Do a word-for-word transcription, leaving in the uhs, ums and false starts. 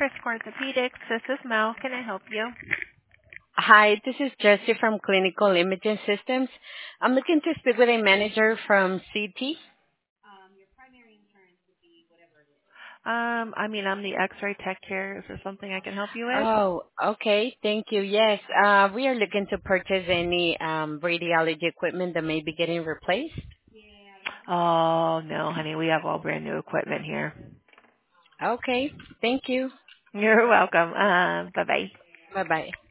Frisk Orthopedics. This is Mel. Can I help you? Hi, this is Jessie from Clinical Imaging Systems. I'm looking to speak with a manager from C T. Um, I mean, I'm the X-ray tech here. Is there something I can help you with? Oh, okay. Thank you. Yes, uh, we are looking to purchase any um, radiology equipment that may be getting replaced. Oh, no, honey. We have all brand new equipment here. Okay. Thank you. You're welcome. Uh, bye-bye. Bye-bye.